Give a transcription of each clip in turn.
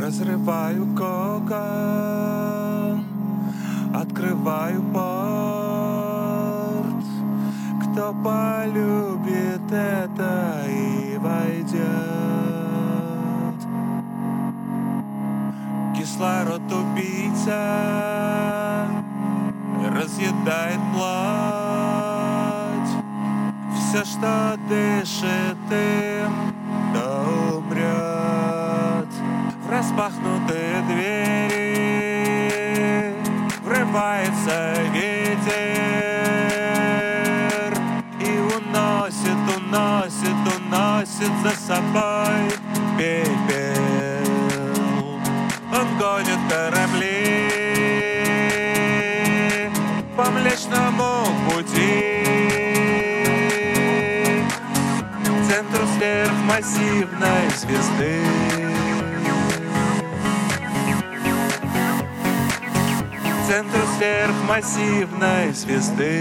Разрываю кокон, открываю порт. Кто полюбит это и войдет? Кислород убийца разъедает плоть. Все, что дышит им, да умрет. В распахнутые двери врывается ветер и уносит, уносит, уносит за собой пепел. Он гонит корабли по Млечному пути к центру сверхмассивной звезды. К центру сверхмассивной звезды.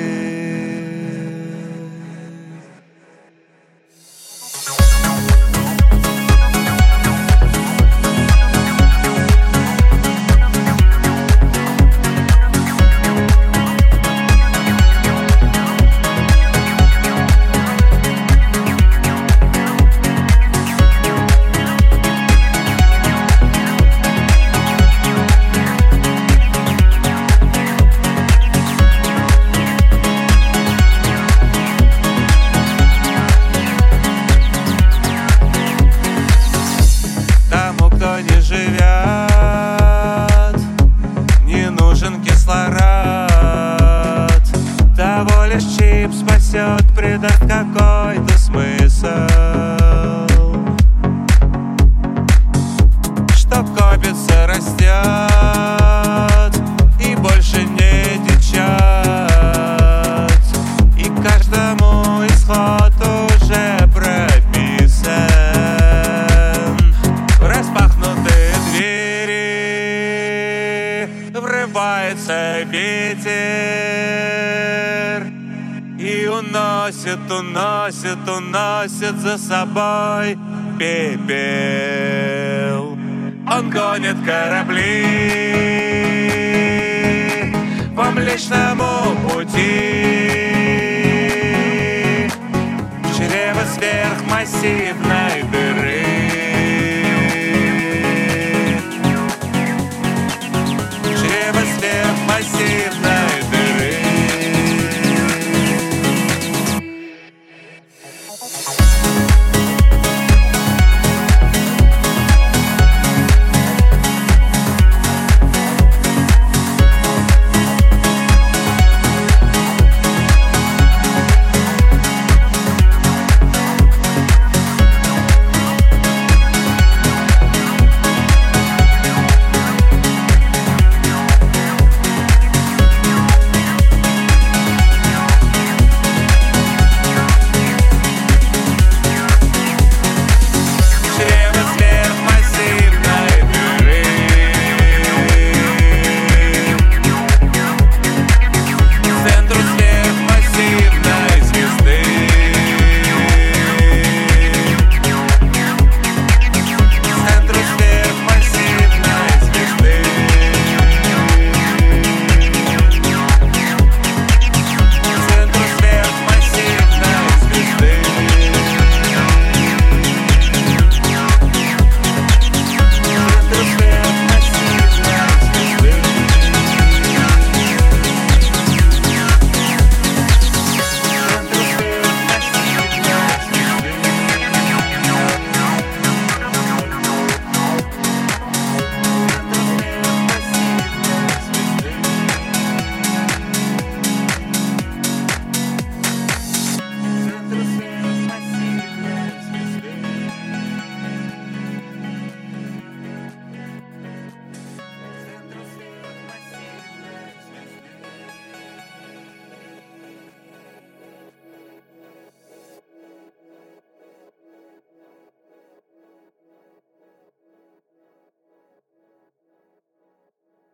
Не живет, не нужен кислород. Того лишь чип спасет, придаст какой-то смысл. Что копится, растет и больше не течет. И каждому исход уже прописан. Врывается ветер и уносит, уносит, уносит за собой пепел. Он гонит корабли по Млечному пути в чрево сверхмассивной дыры.